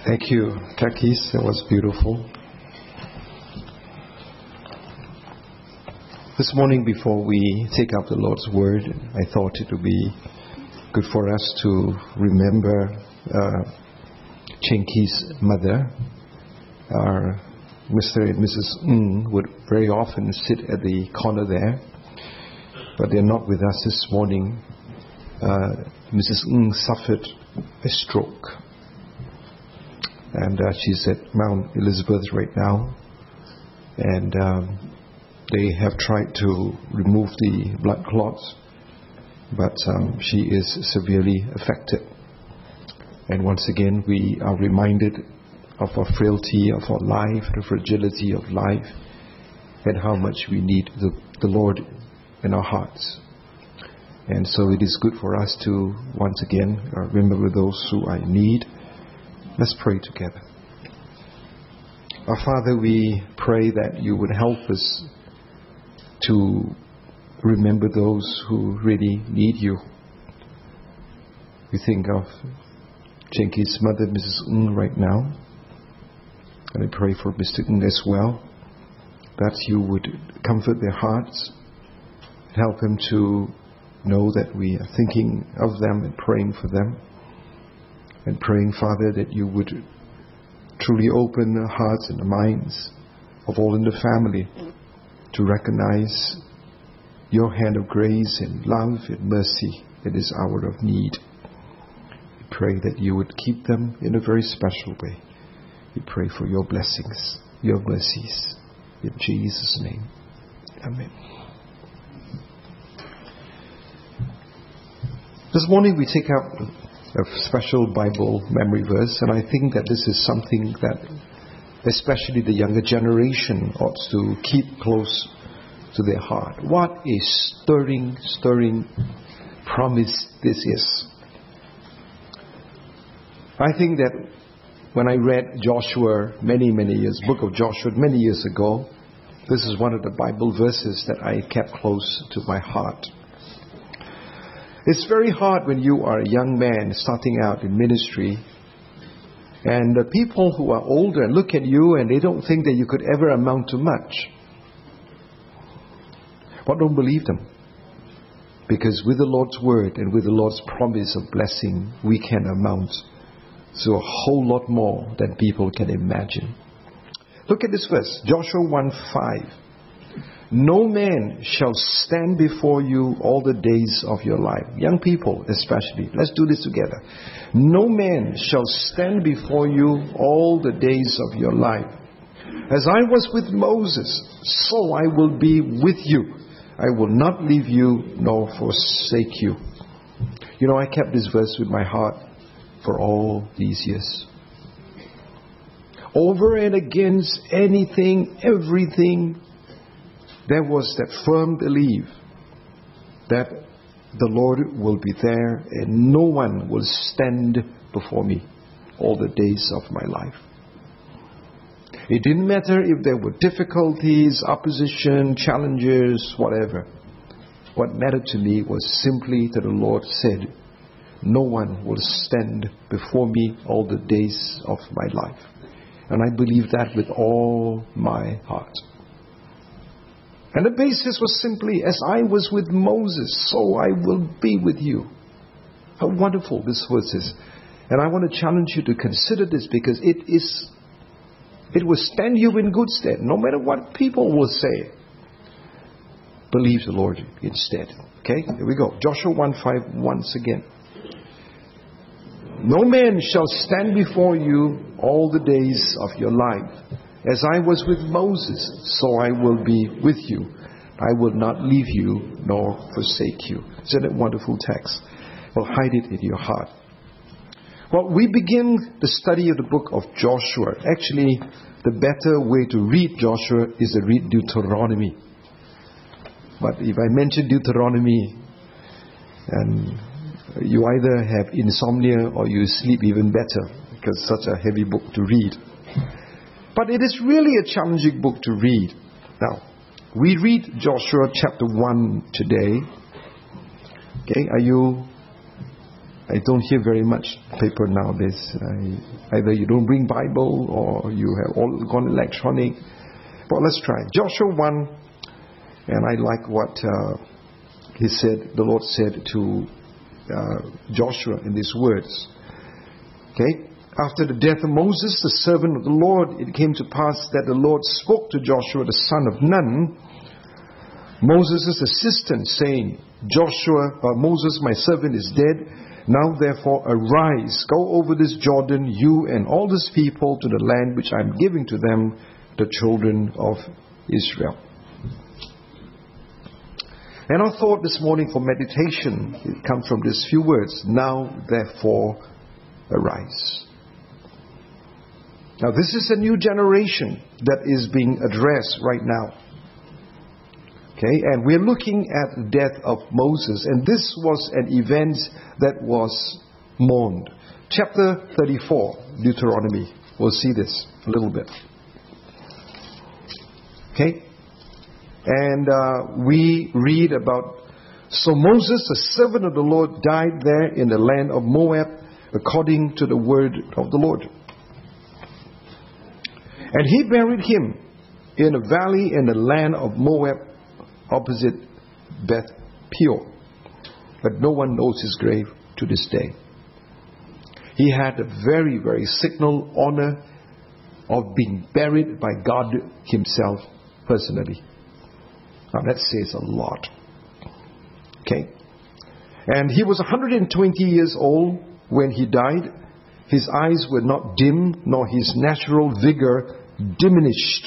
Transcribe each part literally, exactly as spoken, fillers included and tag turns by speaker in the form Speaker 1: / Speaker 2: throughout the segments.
Speaker 1: Thank you, Takis. That was beautiful. This morning, before we take up the Lord's Word, I thought it would be good for us to remember uh, Chenki's mother. Our Mister and Missus Ng would very often sit at the corner there, but they're not with us this morning. Uh, Missus Ng suffered a stroke, and uh, she's at Mount Elizabeth right now, and um, they have tried to remove the blood clots, but um, she is severely affected. And once again, we are reminded of our frailty of our life, the fragility of life, and how much we need the, the Lord in our hearts. And so it is good for us to once again uh, remember those who are in need. Let's pray together. Our Father, we pray that you would help us to remember those who really need you. We think of Chenki's mother, Missus Ng, right now. And I pray for Mister Ng as well, that you would comfort their hearts, help them to know that we are thinking of them and praying for them. And praying, Father, that you would truly open the hearts and the minds of all in the family to recognize your hand of grace and love and mercy in this hour of need. We pray that you would keep them in a very special way. We pray for your blessings, your mercies. In Jesus' name. Amen. This morning we take up a special Bible memory verse, and I think that this is something that especially the younger generation ought to keep close to their heart. What a stirring, stirring promise this is. I think that when I read Joshua many, many years, book of Joshua many years ago, this is one of the Bible verses that I kept close to my heart. It's very hard when you are a young man starting out in ministry, and the people who are older look at you and they don't think that you could ever amount to much. But don't believe them. Because with the Lord's word and with the Lord's promise of blessing, we can amount to a whole lot more than people can imagine. Look at this verse, Joshua one five. No man shall stand before you all the days of your life. Young people especially, let's do this together. No man shall stand before you all the days of your life. As I was with Moses, so I will be with you. I will not leave you nor forsake you. You know, I kept this verse with my heart for all these years. Over and against anything, everything, there was that firm belief that the Lord will be there and no one will stand before me all the days of my life. It didn't matter if there were difficulties, opposition, challenges, whatever. What mattered to me was simply that the Lord said, no one will stand before me all the days of my life. And I believe that with all my heart. And the basis was simply, as I was with Moses, so I will be with you. How wonderful this verse is. And I want to challenge you to consider this, because it is, it will stand you in good stead, no matter what people will say. Believe the Lord instead. Okay, here we go. Joshua one five once again. No man shall stand before you all the days of your life. As I was with Moses, so I will be with you. I will not leave you nor forsake you. Isn't it a wonderful text? Well, hide it in your heart. Well, we begin the study of the book of Joshua. Actually, the better way to read Joshua is to read Deuteronomy. But if I mention Deuteronomy, and you either have insomnia or you sleep even better, because it's such a heavy book to read. But it is really a challenging book to read. Now, we read Joshua chapter one today. Okay, are you I don't hear very much paper nowadays. I, either you don't bring Bible or you have all gone electronic. But let's try. Joshua one, and I like what uh, he said, the Lord said to uh, Joshua in these words. Okay? After the death of Moses, the servant of the Lord, it came to pass that the Lord spoke to Joshua, the son of Nun, Moses' assistant, saying, Joshua, uh, Moses, my servant, is dead. Now therefore arise, go over this Jordan, you and all this people, to the land which I am giving to them, the children of Israel. And our thought this morning for meditation, it comes from these few words, now therefore arise. Now this is a new generation that is being addressed right now. Okay, and we're looking at the death of Moses, and this was an event that was mourned. Chapter thirty-four, Deuteronomy. We'll see this a little bit. Okay, and uh, we read about, so Moses, the servant of the Lord, died there in the land of Moab, according to the word of the Lord. And he buried him in a valley in the land of Moab, opposite Beth Peor. But no one knows his grave to this day. He had a very, very signal honor of being buried by God himself personally. Now that says a lot. Okay. And he was one hundred twenty years old when he died. His eyes were not dim, nor his natural vigor diminished.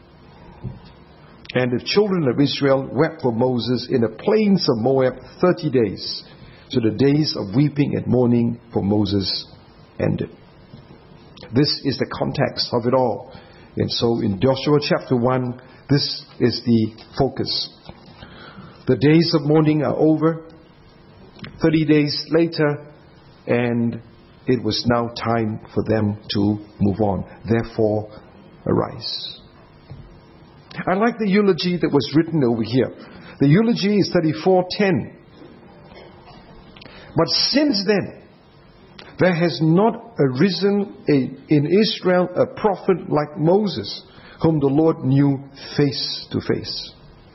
Speaker 1: And the children of Israel wept for Moses in the plains of Moab thirty days. So the days of weeping and mourning for Moses ended. This is the context of it all. And so in Joshua chapter one, this is the focus. The days of mourning are over. thirty days later, and it was now time for them to move on. Therefore, arise. I like the eulogy that was written over here. The eulogy is thirty-four ten. But since then, there has not arisen a, in Israel a prophet like Moses, whom the Lord knew face to face.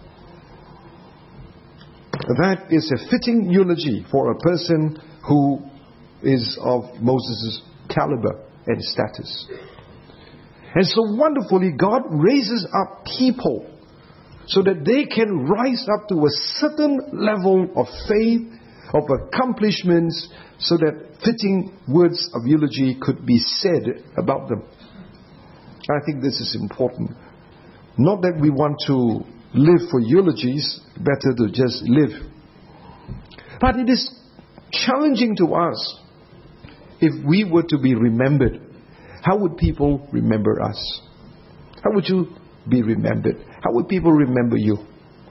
Speaker 1: That is a fitting eulogy for a person who is of Moses' caliber and status. And so wonderfully, God raises up people so that they can rise up to a certain level of faith, of accomplishments, so that fitting words of eulogy could be said about them. I think this is important. Not that we want to live for eulogies, better to just live. But it is challenging to us if we were to be remembered. How would people remember us? How would you be remembered? How would people remember you?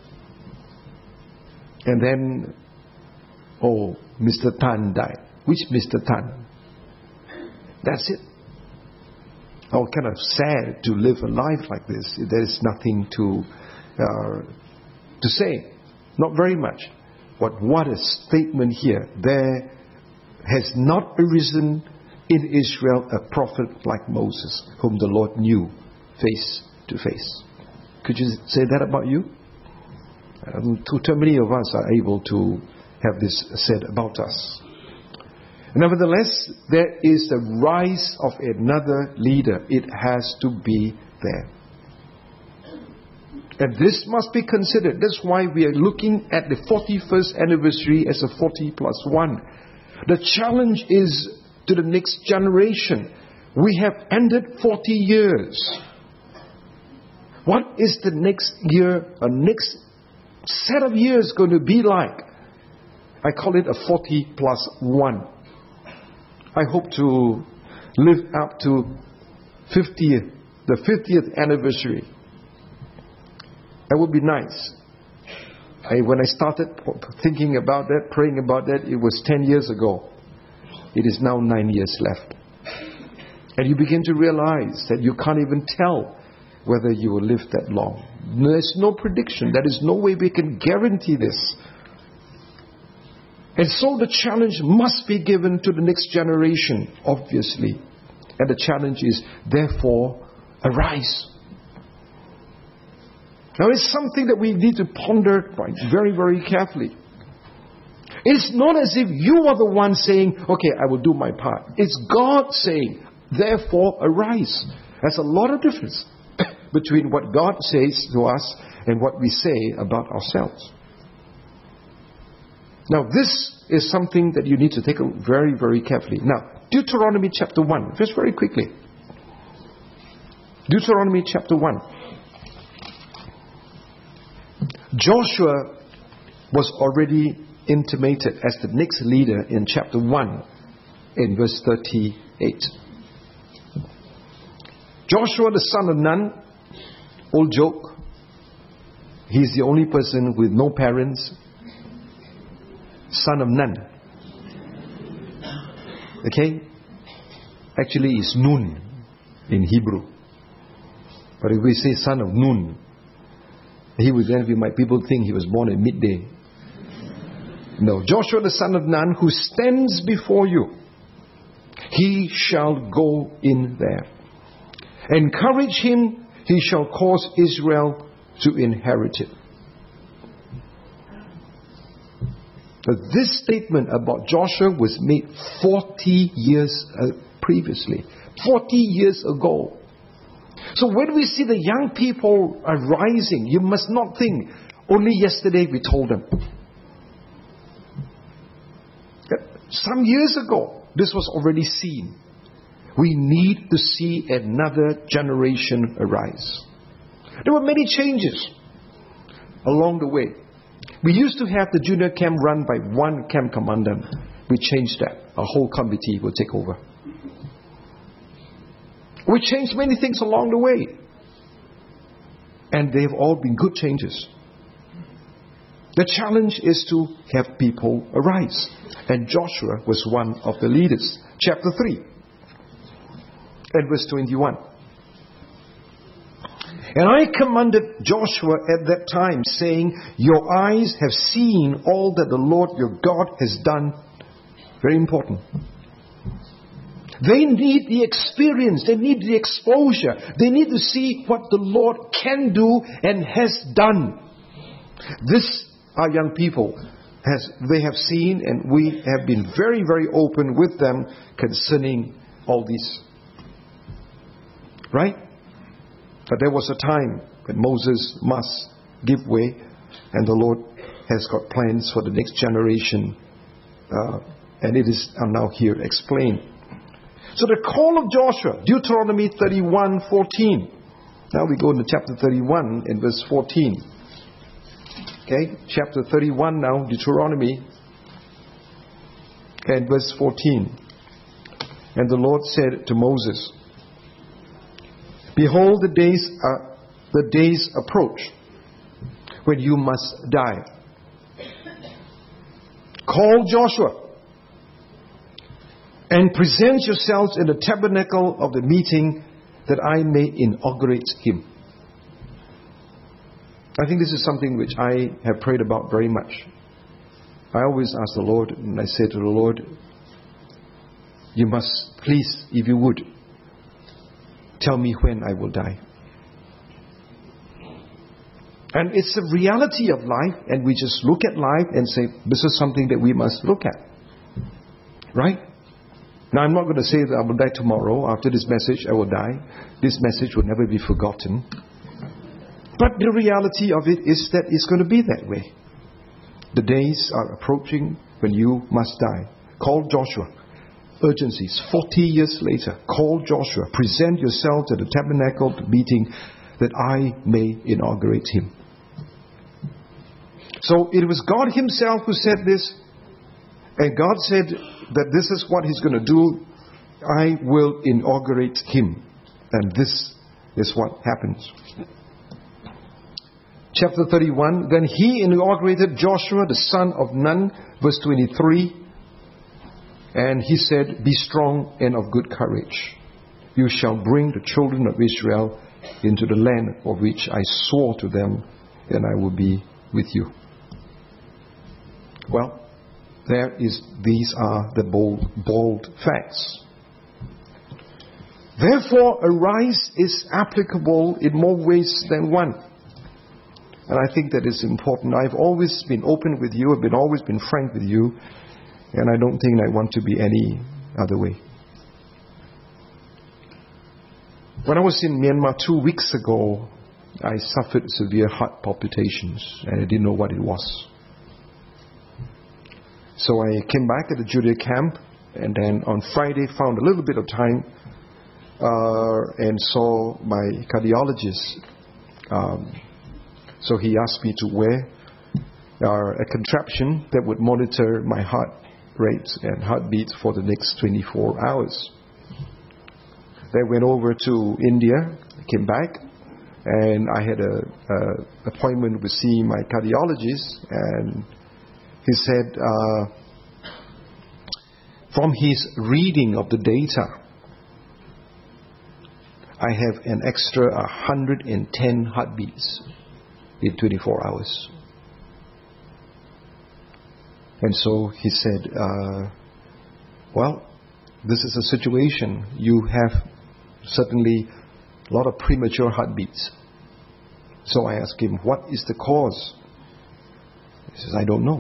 Speaker 1: And then, oh, Mister Tan died. Which Mister Tan? That's it. Oh, kind of sad to live a life like this. There is nothing to uh, to say. Not very much. But what a statement here. There has not arisen in Israel a prophet like Moses, whom the Lord knew face to face. Could you say that about you? Um, too, too many of us are able to have this said about us. Nevertheless, there is the rise of another leader. It has to be there. And this must be considered. That's why we are looking at the forty-first anniversary as a forty plus one. The challenge is to the next generation. We have ended forty years. What is the next year, a next set of years going to be like? I call it a forty plus one. I hope to live up to fiftieth, the fiftieth anniversary. That would be nice. I, when I started thinking about that, praying about that, it was ten years ago. It is now nine years left. And you begin to realize that you can't even tell whether you will live that long. There's no prediction. There is no way we can guarantee this. And so the challenge must be given to the next generation, obviously. And the challenge is, therefore, arise. Now, it's something that we need to ponder very, very carefully. It's not as if you are the one saying, okay, I will do my part. It's God saying, therefore, arise. There's a lot of difference between what God says to us and what we say about ourselves. Now, this is something that you need to take very, very carefully. Now, Deuteronomy chapter one, just very quickly. Deuteronomy chapter one. Joshua was already intimated as the next leader in chapter one, in verse thirty-eight. Joshua the son of Nun, old joke. He's the only person with no parents. Son of Nun. Okay? Actually, it's Nun in Hebrew. But if we say son of Nun, he would then be, my people think he was born at midday. No. Joshua the son of Nun, who stands before you, he shall go in there. Encourage him, he shall cause Israel to inherit it. But this statement about Joshua was made forty years uh, previously. forty years ago. So when we see the young people are rising, you must not think, only yesterday we told them. Some years ago, this was already seen. We need to see another generation arise. There were many changes along the way. We used to have the junior camp run by one camp commandant. We changed that. A whole committee will take over. We changed many things along the way. And they've all been good changes. The challenge is to have people arise. And Joshua was one of the leaders. Chapter three and verse twenty-one. And I commanded Joshua at that time, saying, your eyes have seen all that the Lord your God has done. Very important. They need the experience. They need the exposure. They need to see what the Lord can do and has done. This, our young people, has they have seen, and we have been very, very open with them concerning all this. Right? But there was a time when Moses must give way, and the Lord has got plans for the next generation. Uh, and it is I'm now here explained. So the call of Joshua, Deuteronomy thirty-one fourteen. Now we go into chapter thirty-one and verse fourteen. Okay, chapter thirty-one now, Deuteronomy, and verse fourteen. And the Lord said to Moses, behold, the days are, the days approach when you must die. Call Joshua and present yourselves in the tabernacle of the meeting, that I may inaugurate him. I think this is something which I have prayed about very much. I always ask the Lord, and I say to the Lord, you must, please, if you would, tell me when I will die. And it's a reality of life, and we just look at life and say, this is something that we must look at. Right? Now, I'm not going to say that I will die tomorrow. After this message, I will die. This message will never be forgotten. But the reality of it is that it's going to be that way. The days are approaching when you must die. Call Joshua. Urgencies. Forty years later, call Joshua. Present yourself to the tabernacle meeting, that I may inaugurate him. So it was God himself who said this. And God said that this is what he's going to do. I will inaugurate him. And this is what happens. Chapter thirty-one. Then he inaugurated Joshua the son of Nun. Verse twenty-three. And he said, be strong and of good courage. You shall bring the children of Israel into the land of which I swore to them, and I will be with you. Well, There is, these are the bold, bold facts. Therefore, arise is applicable in more ways than one. And I think that is important. I've always been open with you. I've been always been frank with you. And I don't think I want to be any other way. When I was in Myanmar two weeks ago, I suffered severe heart palpitations. And I didn't know what it was. So I came back at the Judea camp. And then on Friday found a little bit of time. Uh, and saw my cardiologist. Um, so he asked me to wear uh, a contraption that would monitor my heart rate and heartbeat for the next twenty-four hours. Then I went over to India, came back, and I had a, a appointment with seeing my cardiologist, and he said, uh, from his reading of the data, I have an extra one hundred ten heartbeats in twenty-four hours. And so he said, uh, well, this is a situation. You have certainly a lot of premature heartbeats. So I asked him, what is the cause? He says, I don't know.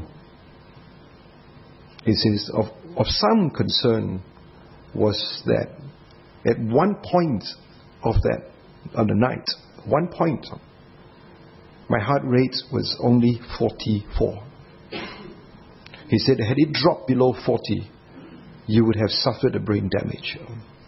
Speaker 1: He says, of, of some concern was that at one point of that, on the night, one point, my heart rate was only forty-four. He said, had it dropped below forty, you would have suffered a brain damage.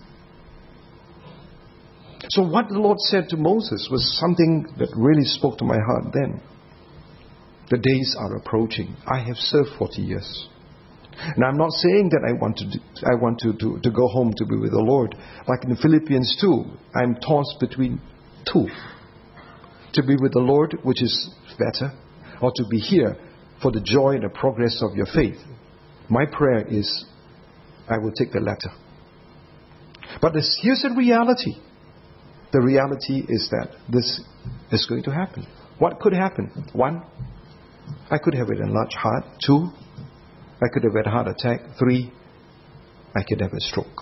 Speaker 1: So what the Lord said to Moses was something that really spoke to my heart then. The days are approaching. I have served forty years. And I'm not saying that I want to do, I want to, to, to go home to be with the Lord. Like in Philippians two, I'm tossed between two. To be with the Lord, which is better, or to be here for the joy and the progress of your faith. My prayer is, I will take the latter. But this, here's the reality. The reality is that this is going to happen. What could happen? One, I could have an enlarged heart. Two, I could have had a heart attack. Three, I could have a stroke.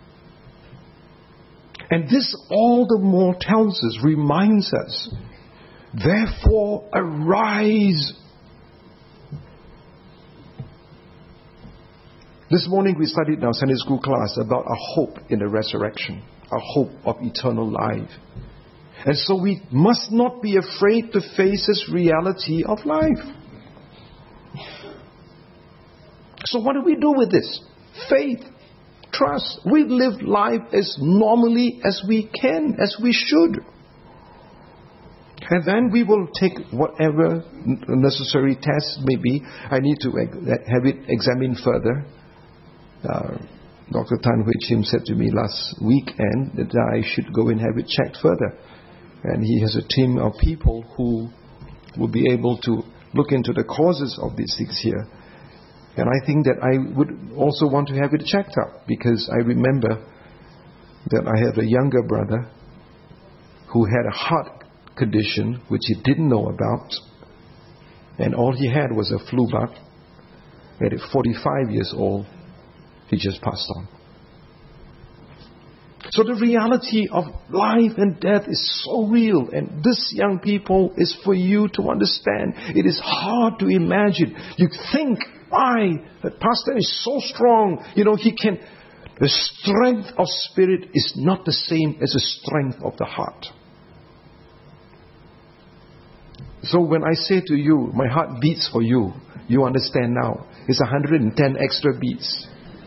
Speaker 1: And this all the more tells us, reminds us, therefore arise. This morning we studied in our Sunday school class about a hope in the resurrection, a hope of eternal life. And so we must not be afraid to face this reality of life. So what do we do with this? Faith, trust. We live life as normally as we can, as we should. And then we will take whatever necessary tests may be. I need to have it examined further. Uh, Doctor Tan Hui Chim said to me last weekend that I should go and have it checked further. And he has a team of people who will be able to look into the causes of these things here. And I think that I would also want to have it checked out, because I remember that I have a younger brother who had a heart condition which he didn't know about, and all he had was a flu bug. At forty-five years old, he just passed on. So the reality of life and death is so real, and this, young people, is for you to understand. It is hard to imagine. You think, why? That pastor is so strong. You know, he can... The strength of spirit is not the same as the strength of the heart. So when I say to you, my heart beats for you, you understand now. It's one hundred ten extra beats.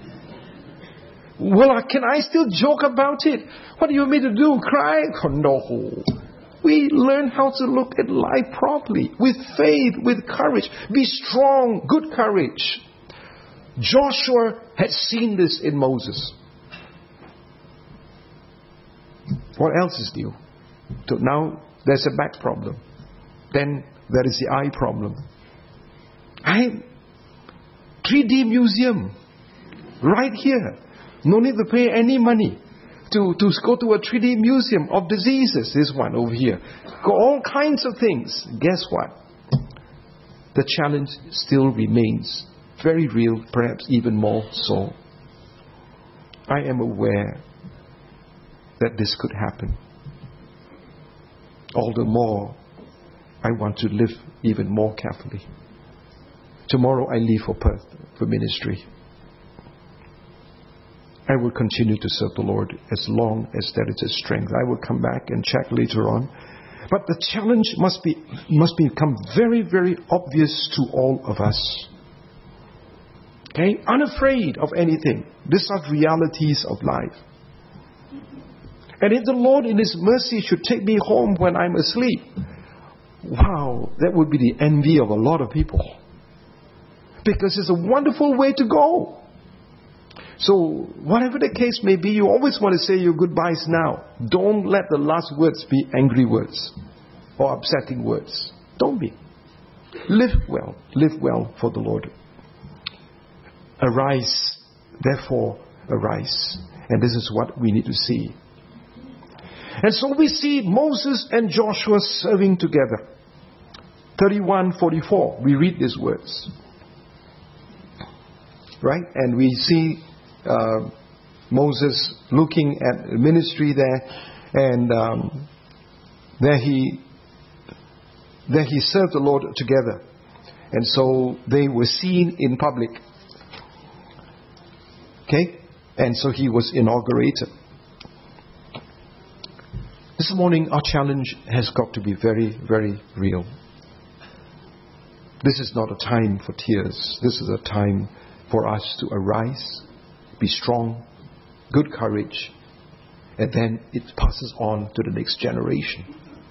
Speaker 1: Well, can I still joke about it? What do you want me to do? Cry? Oh, no. We learn how to look at life properly, with faith, with courage. Be strong, good courage. Joshua had seen this in Moses. What else is new? So now there's a back problem. Then there is the eye problem. I three D museum right here. No need to pay any money to, to go to a three D museum of diseases. This one over here. Go all kinds of things. Guess what? The challenge still remains. very real, perhaps even more so. I am aware that this could happen. All the more, I want to live even more carefully. Tomorrow I leave for Perth for ministry. I will continue to serve the Lord as long as there is a strength. I will come back and check later on. But the challenge must be must become very, very obvious to all of us. Okay? Unafraid of anything. These are realities of life. And if the Lord in His mercy should take me home when I'm asleep, wow, that would be the envy of a lot of people. Because it's a wonderful way to go. So, whatever the case may be, you always want to say your goodbyes now. Don't let the last words be angry words or upsetting words. Don't be. Live well. Live well for the Lord. Arise. Therefore, arise. And this is what we need to see. And so we see Moses and Joshua serving together. thirty-one forty-four, we read these words. Right? And we see uh, Moses looking at the ministry there, and um, there he there he served the Lord together. And so they were seen in public. Okay? And so he was inaugurated. This morning our challenge has got to be very, very real. This is not a time for tears. This is a time for us to arise, be strong, good courage, and then it passes on to the next generation.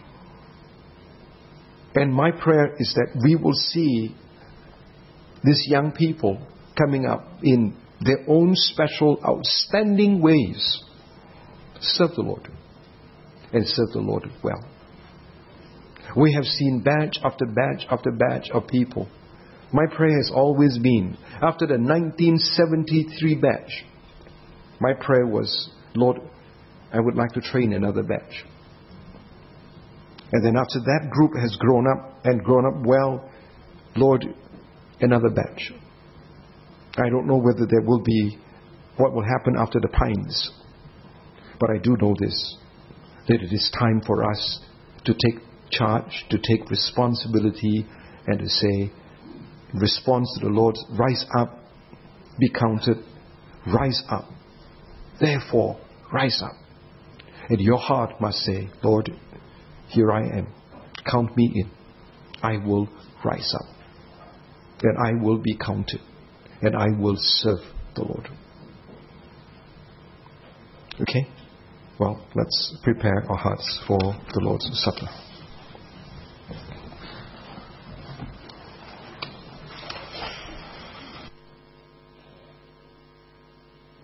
Speaker 1: And my prayer is that we will see these young people coming up in their own special, outstanding ways, serve the Lord, and serve the Lord well. We have seen batch after batch after batch of people. My prayer has always been, after the nineteen seventy-three batch, my prayer was, Lord, I would like to train another batch. And then after that group has grown up and grown up well, Lord, another batch. I don't know whether there will be, what will happen after the Pines. But I do know this, that it is time for us to take charge, to take responsibility, and to say, in response to the Lord, rise up, be counted, rise up. Therefore, rise up. And your heart must say, Lord, here I am. Count me in. I will rise up. And I will be counted. And I will serve the Lord. Okay? Well, let's prepare our hearts for the Lord's Supper.